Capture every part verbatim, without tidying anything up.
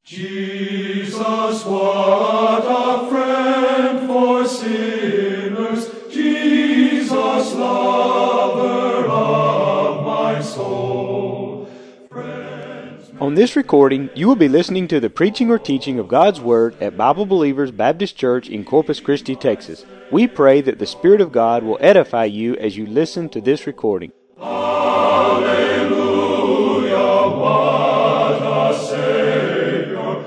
Jesus, what a friend for sinners, Jesus, lover of my soul. Friends, On this recording, you will be listening to the preaching or teaching of God's Word at Bible Believers Baptist Church in Corpus Christi, Texas. We pray that the Spirit of God will edify you as you listen to this recording. Hallelujah, what a Savior.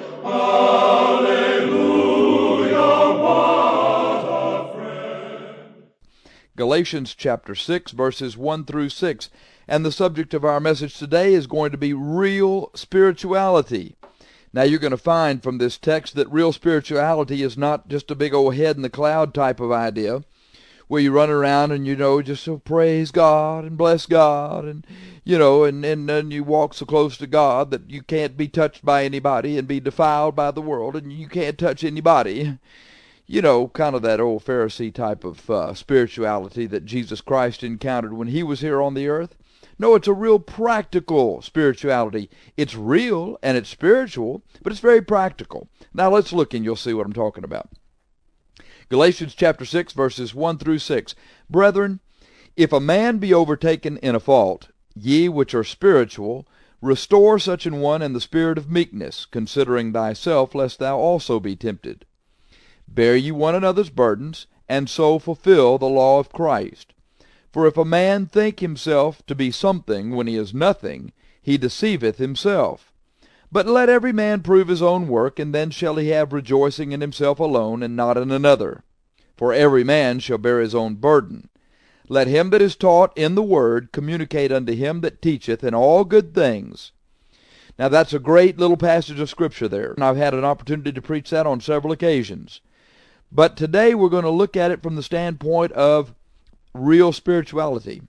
Hallelujah, what a friend. Galatians chapter six, verses one through six. And the subject of our message today is going to be real spirituality. Now you're going to find from this text that real spirituality is not just a big old head in the cloud type of idea, where you run around and, you know, just so praise God and bless God, and, you know, and, and then you walk so close to God that you can't be touched by anybody and be defiled by the world, and you can't touch anybody. You know, kind of that old Pharisee type of uh, spirituality that Jesus Christ encountered when he was here on the earth. No, it's a real practical spirituality. It's real and it's spiritual, but it's very practical. Now let's look and you'll see what I'm talking about. Galatians chapter six, verses one through six. Brethren, if a man be overtaken in a fault, ye which are spiritual, restore such an one in the spirit of meekness, considering thyself, lest thou also be tempted. Bear ye one another's burdens, and so fulfill the law of Christ. For if a man think himself to be something when he is nothing, he deceiveth himself. But let every man prove his own work, and then shall he have rejoicing in himself alone, and not in another. For every man shall bear his own burden. Let him that is taught in the word communicate unto him that teacheth in all good things. Now that's a great little passage of Scripture there, and I've had an opportunity to preach that on several occasions. But today we're going to look at it from the standpoint of real spirituality.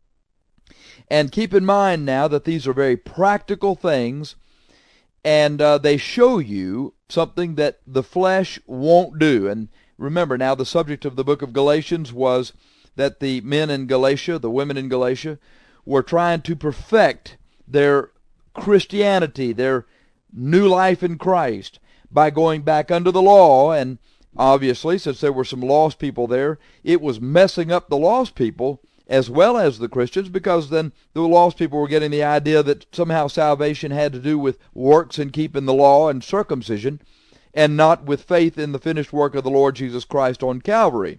And keep in mind now that these are very practical things, and uh, they show you something that the flesh won't do. And remember now, the subject of the book of Galatians was that the men in Galatia, the women in Galatia, were trying to perfect their Christianity, their new life in Christ, by going back under the law. And obviously, since there were some lost people there, it was messing up the lost people as well as the Christians, because then the lost people were getting the idea that somehow salvation had to do with works and keeping the law and circumcision, and not with faith in the finished work of the Lord Jesus Christ on Calvary.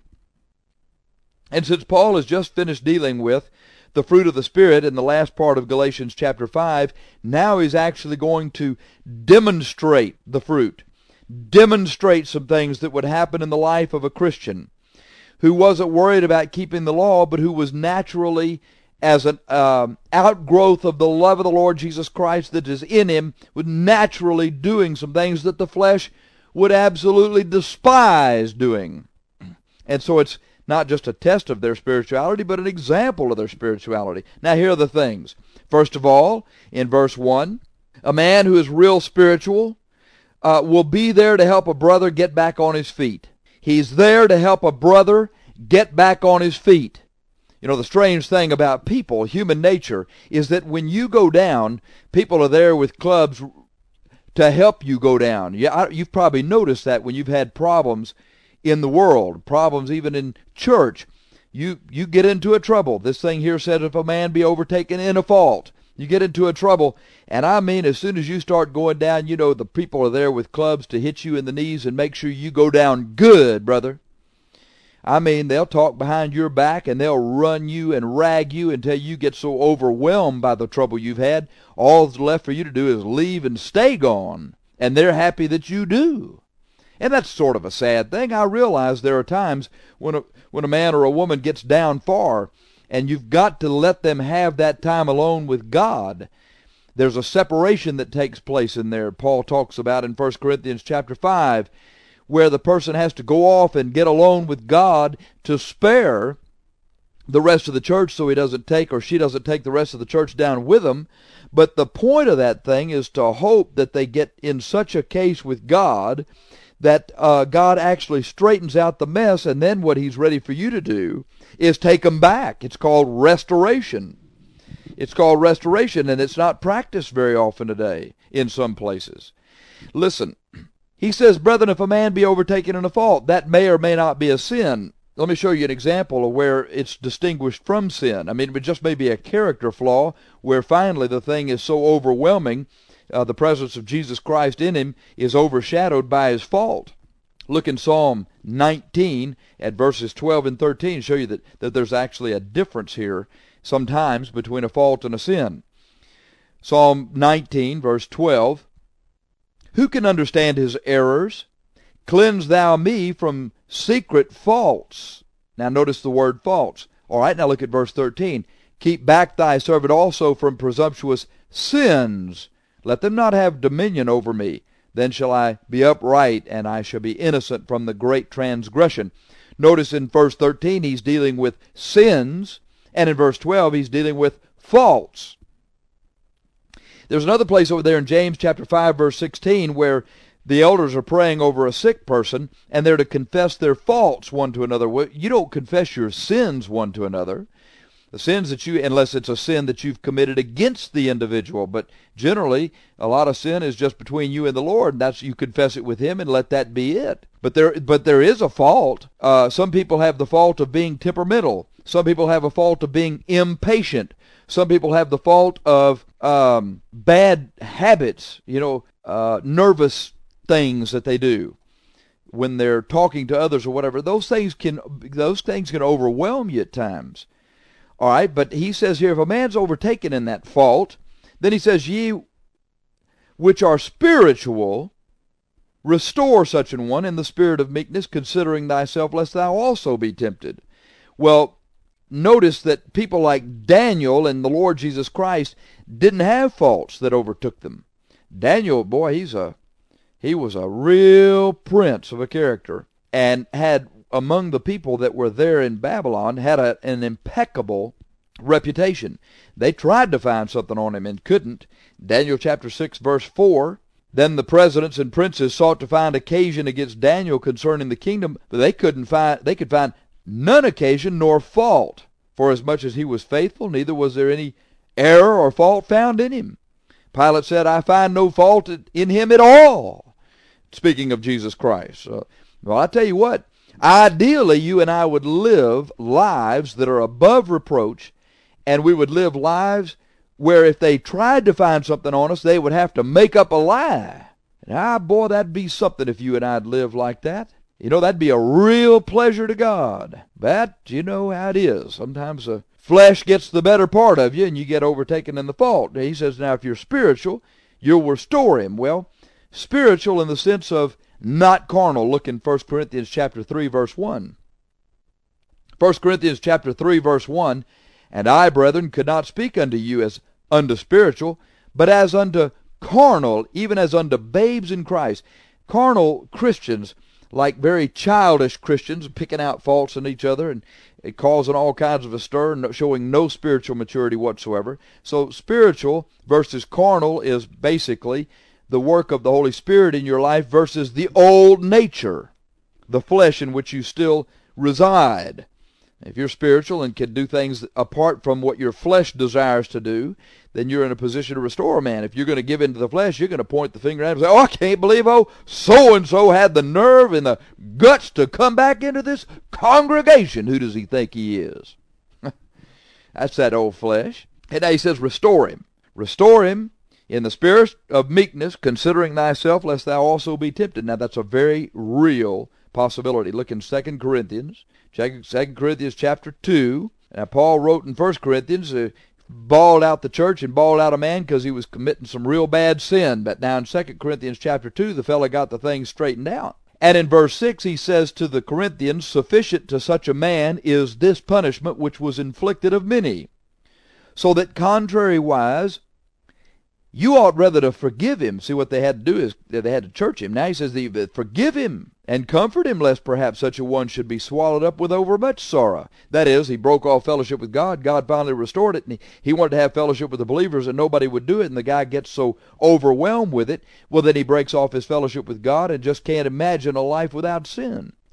And since Paul has just finished dealing with the fruit of the Spirit in the last part of Galatians chapter five, now he's actually going to demonstrate the fruit. Demonstrate some things that would happen in the life of a Christian who wasn't worried about keeping the law, but who was naturally, as an um, outgrowth of the love of the Lord Jesus Christ that is in him, was naturally doing some things that the flesh would absolutely despise doing. And so it's not just a test of their spirituality, but an example of their spirituality. Now here are the things. First of all, in verse one, a man who is real spiritual Uh, will be there to help a brother get back on his feet. He's there to help a brother get back on his feet. You know, the strange thing about people, human nature, is that when you go down, people are there with clubs to help you go down. Yeah, you've probably noticed that when you've had problems in the world, problems even in church. You, you get into a trouble. This thing here said, if a man be overtaken in a fault. You get into a trouble, and I mean, as soon as you start going down, you know, the people are there with clubs to hit you in the knees and make sure you go down good, brother. I mean, they'll talk behind your back, and they'll run you and rag you until you get so overwhelmed by the trouble you've had, all that's left for you to do is leave and stay gone, and they're happy that you do. And that's sort of a sad thing. I realize there are times when a, when a man or a woman gets down far, and you've got to let them have that time alone with God. There's a separation that takes place in there. Paul talks about in First Corinthians chapter five, where the person has to go off and get alone with God to spare the rest of the church so he doesn't take, or she doesn't take the rest of the church down with them. But the point of that thing is to hope that they get in such a case with God that uh, God actually straightens out the mess, and then what he's ready for you to do is take them back. It's called restoration. It's called restoration, and it's not practiced very often today in some places. Listen, he says, brethren, if a man be overtaken in a fault, that may or may not be a sin. Let me show you an example of where it's distinguished from sin. I mean, it just may be a character flaw where finally the thing is so overwhelming, uh, the presence of Jesus Christ in him is overshadowed by his fault. Look in Psalm nineteen at verses twelve and thirteen, show you that, that there's actually a difference here sometimes between a fault and a sin. Psalm nineteen, verse twelve, who can understand his errors? Cleanse thou me from secret faults. Now notice the word faults. All right, now look at verse thirteen. Keep back thy servant also from presumptuous sins. Let them not have dominion over me. Then shall I be upright, and I shall be innocent from the great transgression. Notice in verse thirteen he's dealing with sins, and in verse twelve he's dealing with faults. There's another place over there in James chapter five, verse sixteen, where the elders are praying over a sick person, and they're to confess their faults one to another. Well, you don't confess your sins one to another. The sins that you, unless it's a sin that you've committed against the individual. But generally, a lot of sin is just between you and the Lord. And that's, you confess it with Him and let that be it. But there, but there is a fault. Uh, some people have the fault of being temperamental. Some people have a fault of being impatient. Some people have the fault of um, bad habits, you know, uh, nervous things that they do when they're talking to others or whatever. Those things can those things can overwhelm you at times. All right, but he says here, if a man's overtaken in that fault, then he says, ye which are spiritual, restore such an one in the spirit of meekness, considering thyself, lest thou also be tempted. Well, notice that people like Daniel and the Lord Jesus Christ didn't have faults that overtook them. Daniel, boy, he's a he was a real prince of a character, and had among the people that were there in Babylon had a, an impeccable reputation. They tried to find something on him and couldn't. Daniel chapter six, verse four, then the presidents and princes sought to find occasion against Daniel concerning the kingdom, but they couldn't find they could find none occasion nor fault, for as much as he was faithful, neither was there any error or fault found in him. Pilate said, I find no fault in him at all. Speaking of Jesus Christ. Uh, well, I tell you what, ideally you and I would live lives that are above reproach, and we would live lives where if they tried to find something on us, they would have to make up a lie. And ah, boy, that'd be something if you and I'd live like that. You know, that'd be a real pleasure to God. But you know how it is. Sometimes the flesh gets the better part of you, and you get overtaken in the fault. He says, now if you're spiritual, you'll restore him. Well, spiritual in the sense of not carnal. Look in First Corinthians chapter three, verse one. First Corinthians chapter three, verse one, and I, brethren, could not speak unto you as unto spiritual, but as unto carnal, even as unto babes in Christ. Carnal Christians, like very childish Christians, picking out faults in each other and causing all kinds of a stir, showing no spiritual maturity whatsoever. So spiritual versus carnal is basically the work of the Holy Spirit in your life versus the old nature, the flesh in which you still reside. If you're spiritual and can do things apart from what your flesh desires to do, then you're in a position to restore a man. If you're going to give into the flesh, you're going to point the finger at him and say, oh, I can't believe, oh, so-and-so had the nerve and the guts to come back into this congregation. Who does he think he is? That's that old flesh. And now he says, restore him. Restore him in the spirit of meekness, considering thyself, lest thou also be tempted. Now that's a very real possibility. Look in Second Corinthians, Second Corinthians chapter two. Now Paul wrote in First Corinthians, uh, bawled out the church and bawled out a man because he was committing some real bad sin. But now in Second Corinthians chapter two, the fellow got the thing straightened out. And in verse six he says to the Corinthians, sufficient to such a man is this punishment which was inflicted of many. So that contrariwise, you ought rather to forgive him. See, what they had to do is they had to church him. Now he says, forgive him and comfort him, lest perhaps such a one should be swallowed up with overmuch sorrow. That is, he broke off fellowship with God. God finally restored it, and he, he wanted to have fellowship with the believers, and nobody would do it, and the guy gets so overwhelmed with it, well, then he breaks off his fellowship with God and just can't imagine a life without sin.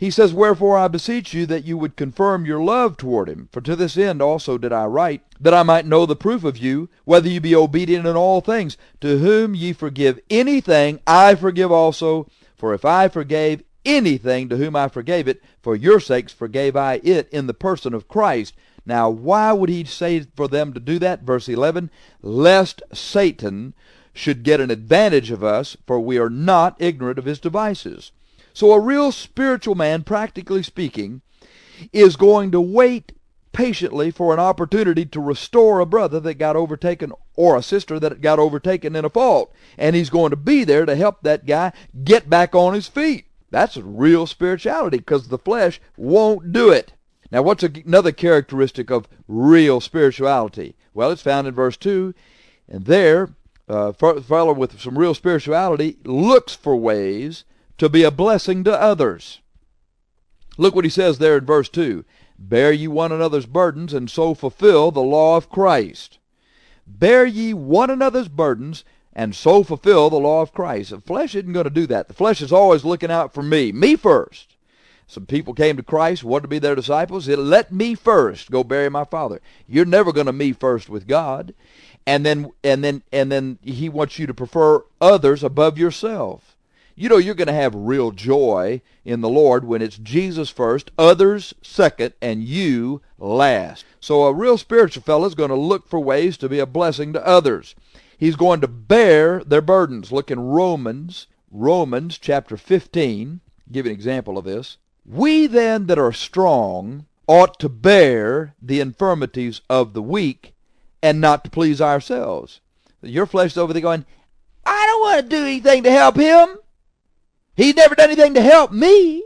He says, Wherefore I beseech you that you would confirm your love toward him. For to this end also did I write, that I might know the proof of you, whether you be obedient in all things. To whom ye forgive anything, I forgive also. For if I forgave anything to whom I forgave it, for your sakes forgave I it in the person of Christ. Now why would he say for them to do that? Verse eleven, Lest Satan should get an advantage of us, for we are not ignorant of his devices. So a real spiritual man, practically speaking, is going to wait patiently for an opportunity to restore a brother that got overtaken or a sister that got overtaken in a fault. And he's going to be there to help that guy get back on his feet. That's real spirituality, because the flesh won't do it. Now, what's another characteristic of real spirituality? Well, it's found in verse two. And there, a fellow with some real spirituality looks for ways to be a blessing to others. Look what he says there in verse two. Bear ye one another's burdens, and so fulfill the law of Christ. Bear ye one another's burdens, and so fulfill the law of Christ. The flesh isn't going to do that. The flesh is always looking out for me. Me first. Some people came to Christ, wanted to be their disciples. It let me first go bury my father. You're never going to me first with God. And then, and then, and then he wants you to prefer others above yourself. You know, you're going to have real joy in the Lord when it's Jesus first, others second, and you last. So a real spiritual fellow is going to look for ways to be a blessing to others. He's going to bear their burdens. Look in Romans, Romans chapter fifteen. Give an example of this. We then that are strong ought to bear the infirmities of the weak and not to please ourselves. Your flesh is over there going, I don't want to do anything to help him. He's never done anything to help me.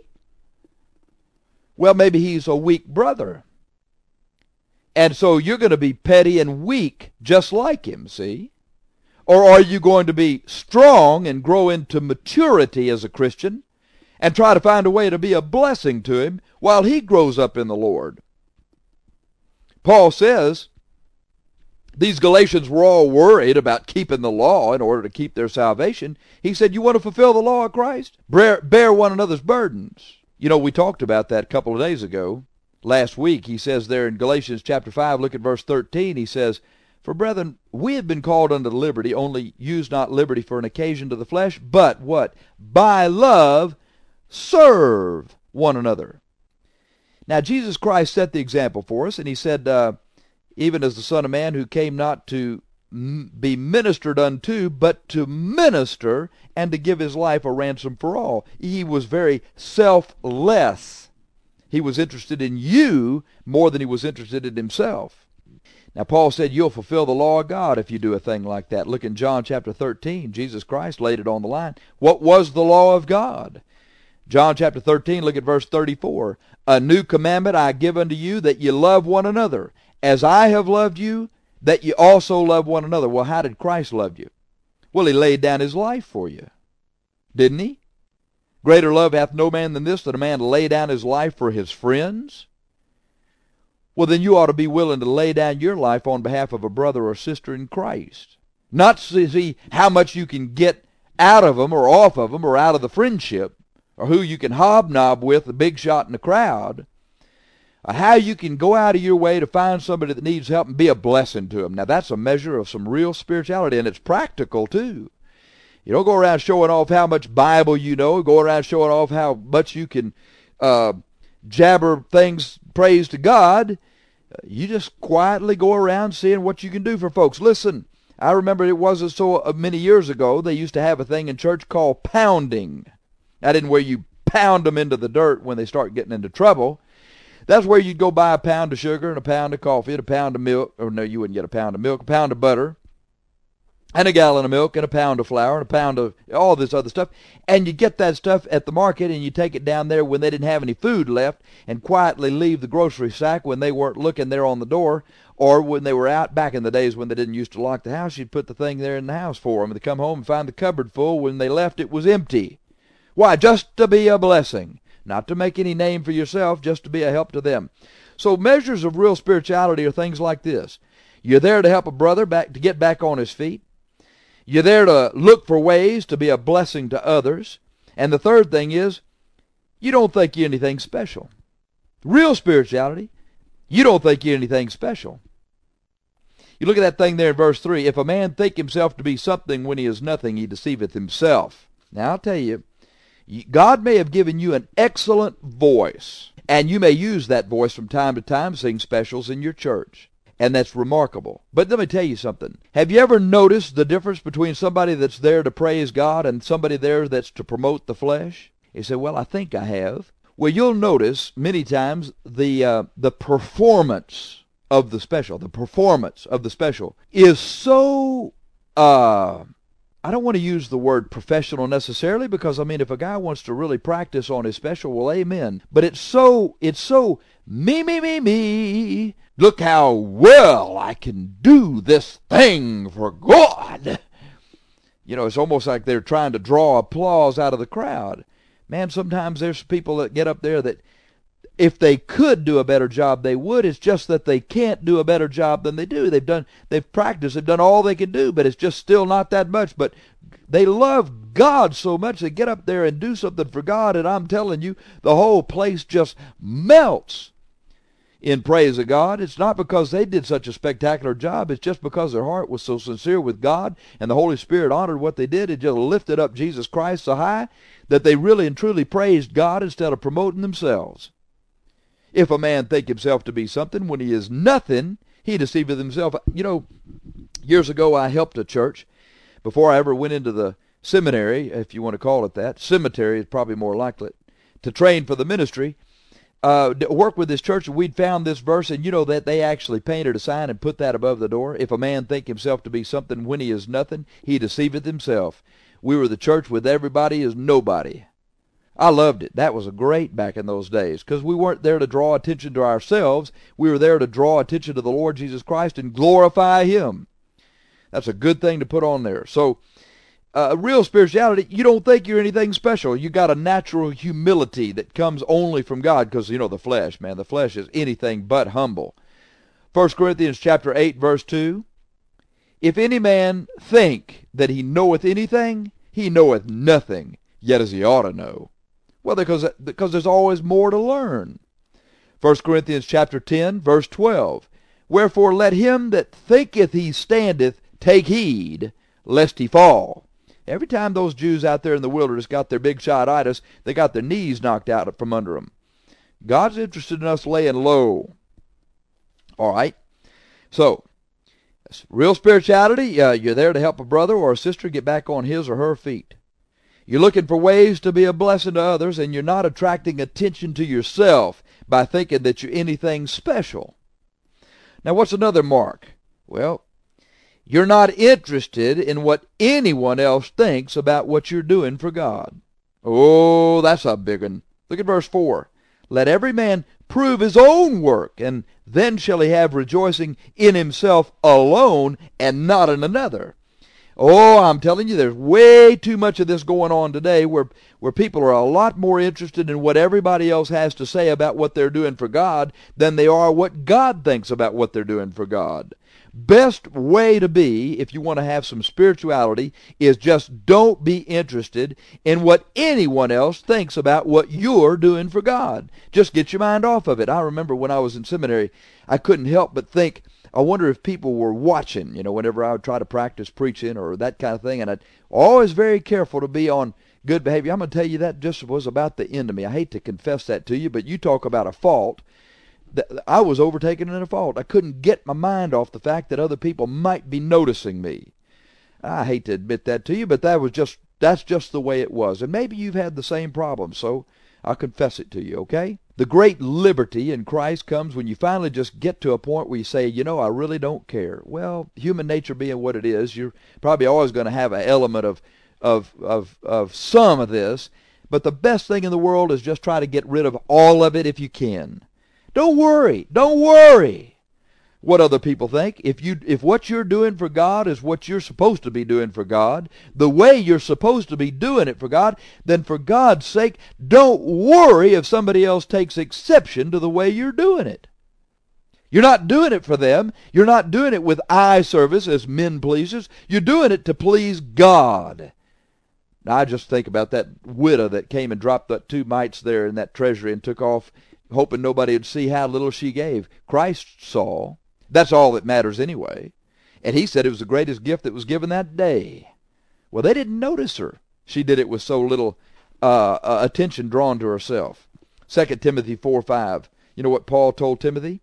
Well, maybe he's a weak brother. And so you're going to be petty and weak just like him, see? Or are you going to be strong and grow into maturity as a Christian and try to find a way to be a blessing to him while he grows up in the Lord? Paul says these Galatians were all worried about keeping the law in order to keep their salvation. He said, you want to fulfill the law of Christ? Bear, bear one another's burdens. You know, we talked about that a couple of days ago. Last week, he says there in Galatians chapter five, look at verse thirteen, he says, For brethren, we have been called unto liberty, only use not liberty for an occasion to the flesh, but what? By love serve one another. Now, Jesus Christ set the example for us, and he said, uh, even as the Son of Man, who came not to m- be ministered unto, but to minister and to give his life a ransom for all. He was very selfless. He was interested in you more than he was interested in himself. Now, Paul said you'll fulfill the law of God if you do a thing like that. Look in John chapter thirteen. Jesus Christ laid it on the line. What was the law of God? John chapter thirteen, look at verse thirty-four. A new commandment I give unto you, that ye love one another. As I have loved you, that ye also love one another. Well, how did Christ love you? Well, he laid down his life for you. Didn't he? Greater love hath no man than this, that a man lay down his life for his friends. Well, then you ought to be willing to lay down your life on behalf of a brother or sister in Christ. Not to see how much you can get out of them or off of them or out of the friendship, or who you can hobnob with, the big shot in the crowd. How you can go out of your way to find somebody that needs help and be a blessing to them. Now, that's a measure of some real spirituality, and it's practical, too. You don't go around showing off how much Bible you know, go around showing off how much you can uh, jabber things, praise to God. You just quietly go around seeing what you can do for folks. Listen, I remember it wasn't so many years ago, they used to have a thing in church called pounding. That isn't where you pound them into the dirt when they start getting into trouble. That's where you'd go buy a pound of sugar and a pound of coffee and a pound of milk. Or no, you wouldn't get a pound of milk. A pound of butter and a gallon of milk and a pound of flour and a pound of all this other stuff. And you get that stuff at the market and you take it down there when they didn't have any food left and quietly leave the grocery sack when they weren't looking there on the door, or when they were out back in the days when they didn't used to lock the house. You'd put the thing there in the house for them. They come home and find the cupboard full. When they left, it was empty. Why? Just to be a blessing. Not to make any name for yourself, just to be a help to them. So measures of real spirituality are things like this. You're there to help a brother back to get back on his feet. You're there to look for ways to be a blessing to others. And the third thing is, you don't think you're anything special. Real spirituality, you don't think you're anything special. You look at that thing there in verse three. If a man think himself to be something when he is nothing, he deceiveth himself. Now, I'll tell you, God may have given you an excellent voice, and you may use that voice from time to time, sing specials in your church, and that's remarkable. But let me tell you something. Have you ever noticed the difference between somebody that's there to praise God and somebody there that's to promote the flesh? You say, well, I think I have. Well, you'll notice many times the uh, the performance of the special, the performance of the special is so, uh, I don't want to use the word professional necessarily, because, I mean, if a guy wants to really practice on his special, well, amen. But it's so, it's so, me, me, me, me, look how well I can do this thing for God. You know, it's almost like they're trying to draw applause out of the crowd. Man, sometimes there's people that get up there that if they could do a better job, they would. It's just that they can't do a better job than they do. They've done, they've practiced, they've done all they can do, but it's just still not that much. But they love God so much, they get up there and do something for God, and I'm telling you, the whole place just melts in praise of God. It's not because they did such a spectacular job. It's just because their heart was so sincere with God, and the Holy Spirit honored what they did. It just lifted up Jesus Christ so high that they really and truly praised God instead of promoting themselves. If a man think himself to be something when he is nothing, he deceiveth himself. You know, years ago I helped a church before I ever went into the seminary, if you want to call it that. Cemetery is probably more likely, to train for the ministry. Uh, work with this church, and we'd found this verse, and you know that they actually painted a sign and put that above the door. If a man think himself to be something when he is nothing, he deceiveth himself. We were the church with everybody as nobody. I loved it. That was a great back in those days, because we weren't there to draw attention to ourselves. We were there to draw attention to the Lord Jesus Christ and glorify Him. That's a good thing to put on there. So, uh, real spirituality, you don't think you're anything special. You got a natural humility that comes only from God, because, you know, the flesh, man, the flesh is anything but humble. First Corinthians chapter eight, verse two, if any man think that he knoweth anything, he knoweth nothing, yet as he ought to know. Well, because, because there's always more to learn. First Corinthians chapter ten, verse twelve. Wherefore let him that thinketh he standeth take heed, lest he fall. Every time those Jews out there in the wilderness got their big shot-itis, they got their knees knocked out from under them. God's interested in us laying low. All right? So, real spirituality, uh, you're there to help a brother or a sister get back on his or her feet. You're looking for ways to be a blessing to others, and you're not attracting attention to yourself by thinking that you're anything special. Now, what's another mark? Well, you're not interested in what anyone else thinks about what you're doing for God. Oh, that's a big one. Look at verse four. Let every man prove his own work, and then shall he have rejoicing in himself alone and not in another. Oh, I'm telling you, there's way too much of this going on today where, where people are a lot more interested in what everybody else has to say about what they're doing for God than they are what God thinks about what they're doing for God. Best way to be, if you want to have some spirituality, is just don't be interested in what anyone else thinks about what you're doing for God. Just get your mind off of it. I remember when I was in seminary, I couldn't help but think, I wonder if people were watching, you know, whenever I would try to practice preaching or that kind of thing. And I'd always very careful to be on good behavior. I'm going to tell you that just was about the end of me. I hate to confess that to you, but you talk about a fault. I was overtaken in a fault. I couldn't get my mind off the fact that other people might be noticing me. I hate to admit that to you, but that was just that's just the way it was. And maybe you've had the same problem, so I'll confess it to you, okay? The great liberty in Christ comes when you finally just get to a point where you say, you know, I really don't care. Well, human nature being what it is, you're probably always going to have an element of, of, of, of some of this, but the best thing in the world is just try to get rid of all of it if you can. Don't worry. Don't worry what other people think. If you if what you're doing for God is what you're supposed to be doing for God, the way you're supposed to be doing it for God, then for God's sake, don't worry if somebody else takes exception to the way you're doing it. You're not doing it for them. You're not doing it with eye service as men pleasers. You're doing it to please God. Now, I just think about that widow that came and dropped that two mites there in that treasury and took off, hoping nobody would see how little she gave. Christ saw. That's all that matters anyway. And he said it was the greatest gift that was given that day. Well, they didn't notice her. She did it with so little uh, uh, attention drawn to herself. Second Timothy four five. You know what Paul told Timothy?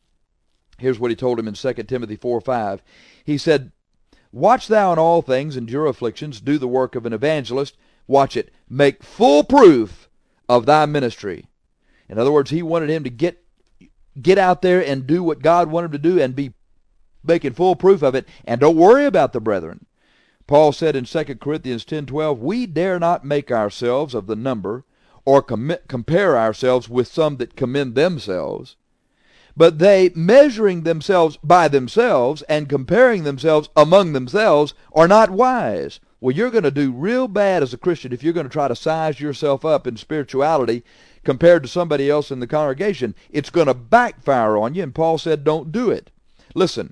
Here's what he told him in Second Timothy four five. He said, "Watch thou in all things, endure afflictions, do the work of an evangelist." Watch it. "Make full proof of thy ministry." In other words, he wanted him to get get out there and do what God wanted him to do and be making full proof of it. And don't worry about the brethren. Paul said in Second Corinthians ten twelve, "We dare not make ourselves of the number, or com- compare ourselves with some that commend themselves. But they, measuring themselves by themselves and comparing themselves among themselves, are not wise." Well, you're going to do real bad as a Christian if you're going to try to size yourself up in spirituality compared to somebody else in the congregation. It's going to backfire on you, and Paul said don't do it. Listen,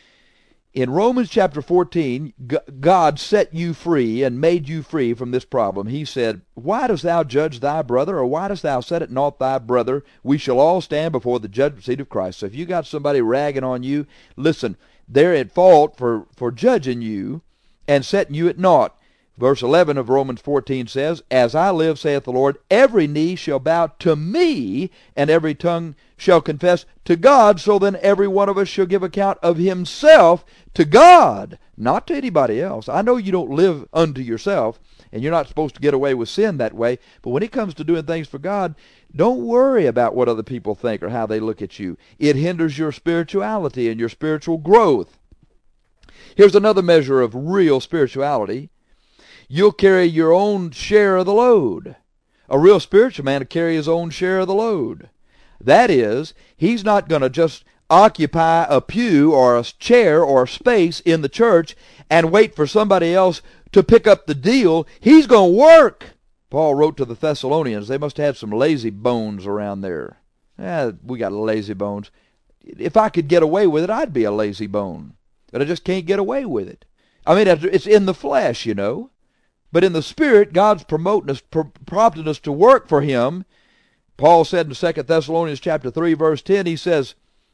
in Romans chapter fourteen, God set you free and made you free from this problem. He said, "Why dost thou judge thy brother, or why dost thou set at naught thy brother? We shall all stand before the judgment seat of Christ." So if you got somebody ragging on you, listen, they're at fault for, for judging you and setting you at naught. Verse eleven of Romans fourteen says, "As I live, saith the Lord, every knee shall bow to me, and every tongue shall confess to God. So then every one of us shall give account of himself to God," not to anybody else. I know you don't live unto yourself, and you're not supposed to get away with sin that way, but when it comes to doing things for God, don't worry about what other people think or how they look at you. It hinders your spirituality and your spiritual growth. Here's another measure of real spirituality. You'll carry your own share of the load. A real spiritual man will carry his own share of the load. That is, he's not going to just occupy a pew or a chair or a space in the church and wait for somebody else to pick up the deal. He's going to work. Paul wrote to the Thessalonians, they must have had some lazy bones around there. Eh, we got lazy bones. If I could get away with it, I'd be a lazy bone. But I just can't get away with it. I mean, it's in the flesh, you know. But in the Spirit, God's promoting us, prompting us to work for Him. Paul said in Second Thessalonians chapter three, verse ten, he says,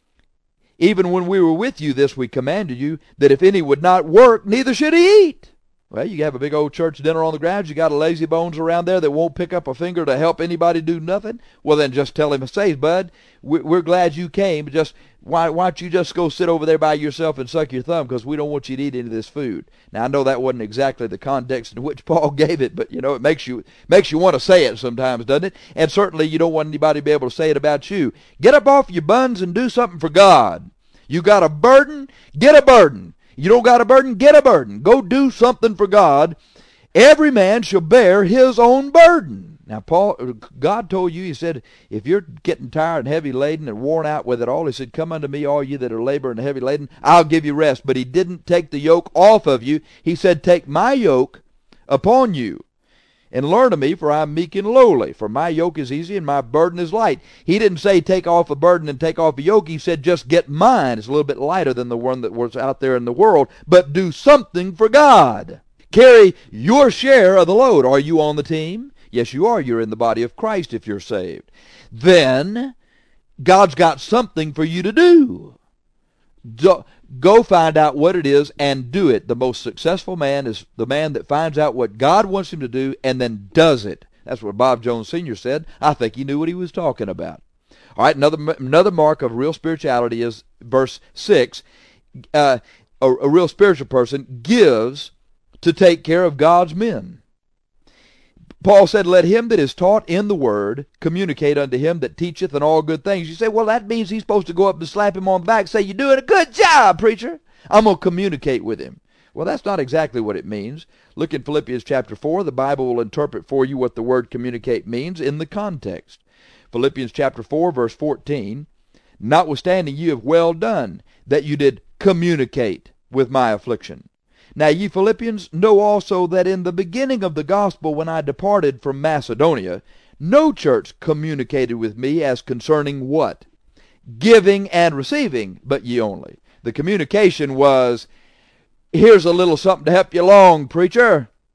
"Even when we were with you, this we commanded you, that if any would not work, neither should he eat." Well, you have a big old church dinner on the grounds. You got a lazy bones around there that won't pick up a finger to help anybody do nothing. Well, then just tell him, say, "Bud, we're glad you came. Just why, why don't you just go sit over there by yourself and suck your thumb, because we don't want you to eat any of this food." Now, I know that wasn't exactly the context in which Paul gave it, but, you know, it makes you makes you want to say it sometimes, doesn't it? And certainly you don't want anybody to be able to say it about you. Get up off your buns and do something for God. You got a burden? Get a burden. You don't got a burden? Get a burden. Go do something for God. Every man shall bear his own burden. Now, Paul, God told you, He said, if you're getting tired and heavy laden and worn out with it all, He said, "Come unto me, all you that are laboring and heavy laden, I'll give you rest." But He didn't take the yoke off of you. He said, "Take my yoke upon you and learn of me, for I am meek and lowly. For my yoke is easy and my burden is light." He didn't say take off a burden and take off a yoke. He said just get mine. It's a little bit lighter than the one that was out there in the world, but do something for God. Carry your share of the load. Are you on the team? Yes, you are. You're in the body of Christ if you're saved. Then God's got something for you to do. Do Go find out what it is and do it. The most successful man is the man that finds out what God wants him to do and then does it. That's what Bob Jones Senior said. I think he knew what he was talking about. All right, another another mark of real spirituality is verse six. Uh, a, a real spiritual person gives to take care of God's men. Paul said, "Let him that is taught in the word communicate unto him that teacheth in all good things." You say, well, that means he's supposed to go up and slap him on the back and say, "You're doing a good job, preacher. I'm going to communicate with him." Well, that's not exactly what it means. Look in Philippians chapter four. The Bible will interpret for you what the word communicate means in the context. Philippians chapter four, verse fourteen, "Notwithstanding you have well done, that you did communicate with my affliction. Now ye Philippians know also that in the beginning of the gospel, when I departed from Macedonia, no church communicated with me as concerning" what? "Giving and receiving, but ye only." The communication was, "Here's a little something to help you along, preacher.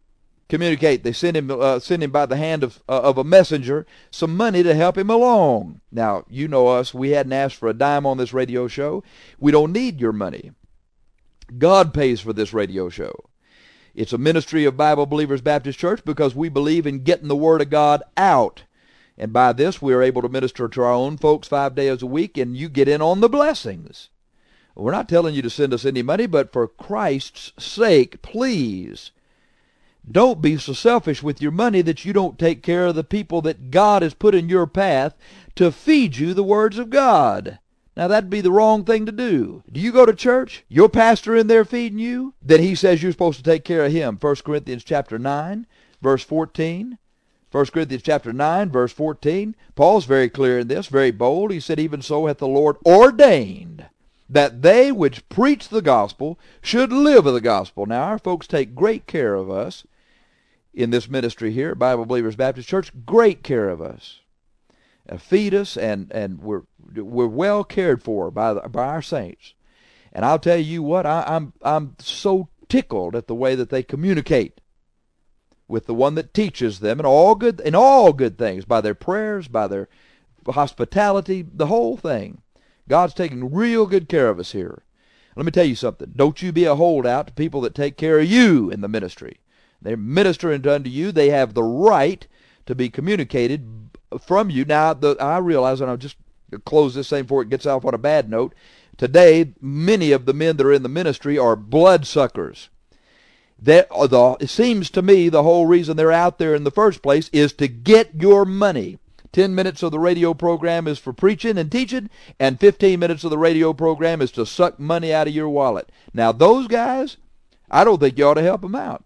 communicate. They send him, uh, send him by the hand of, uh, of a messenger some money to help him along. Now, you know us. We hadn't asked for a dime on this radio show. We don't need your money. God pays for this radio show. It's a ministry of Bible Believers Baptist Church because we believe in getting the Word of God out. And by this, we are able to minister to our own folks five days a week, and you get in on the blessings. We're not telling you to send us any money, but for Christ's sake, please, don't be so selfish with your money that you don't take care of the people that God has put in your path to feed you the words of God. Now, that'd be the wrong thing to do. Do you go to church? Your pastor in there feeding you? Then he says you're supposed to take care of him. First Corinthians chapter nine, verse fourteen. First Corinthians chapter nine, verse fourteen. Paul's very clear in this, very bold. He said, even so hath the Lord ordained that they which preach the gospel should live of the gospel. Now, our folks take great care of us in this ministry here, Bible Believers Baptist Church, great care of us. Uh, feed us, and, and we're we're well cared for by the, by our saints. And I'll tell you what, I, I'm I'm so tickled at the way that they communicate with the one that teaches them in all good in all good things, by their prayers, by their hospitality, the whole thing. God's taking real good care of us here. Let me tell you something. Don't you be a holdout to people that take care of you in the ministry. They're ministering unto you. They have the right to be communicated from you. Now, the, I realize, and I'll just close this thing before it gets off on a bad note, today, many of the men that are in the ministry are bloodsuckers. That, the, it seems to me the whole reason they're out there in the first place is to get your money. Ten minutes of the radio program is for preaching and teaching, and fifteen minutes of the radio program is to suck money out of your wallet. Now, those guys, I don't think you ought to help them out.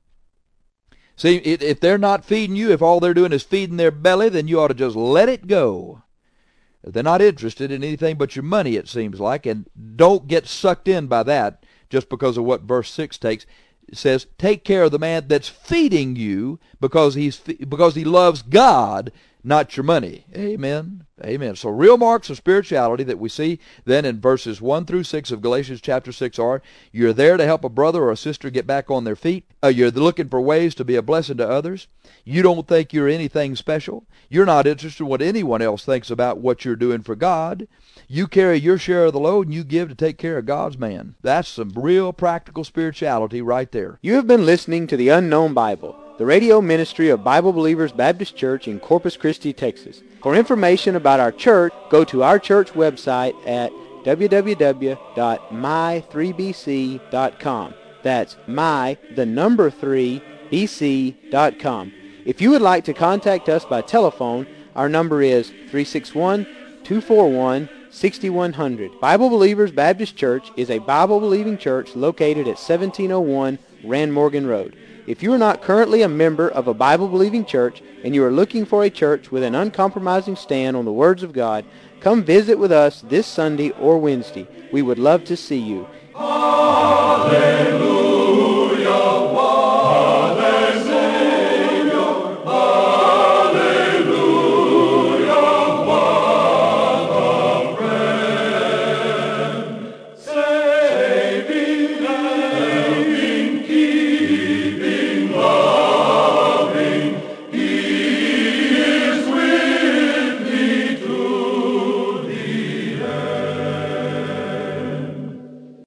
See, if they're not feeding you, if all they're doing is feeding their belly, then you ought to just let it go. They're not interested in anything but your money, it seems like, and don't get sucked in by that just because of what verse six takes. It says, take care of the man that's feeding you because he's because he loves God, not your money. Amen. Amen. So real marks of spirituality that we see then in verses one through six of Galatians chapter six are, you're there to help a brother or a sister get back on their feet. Uh, you're looking for ways to be a blessing to others. You don't think you're anything special. You're not interested in what anyone else thinks about what you're doing for God. You carry your share of the load and you give to take care of God's man. That's some real practical spirituality right there. You have been listening to The Unknown Bible, the radio ministry of Bible Believers Baptist Church in Corpus Christi, Texas. For information about our church, go to our church website at w w w dot my three b c dot com. That's my, the number three, b c dot com. If you would like to contact us by telephone, our number is three six one, two four one, six one zero zero. Bible Believers Baptist Church is a Bible-believing church located at seventeen oh one Rand Morgan Road. If you are not currently a member of a Bible-believing church and you are looking for a church with an uncompromising stand on the words of God, come visit with us this Sunday or Wednesday. We would love to see you.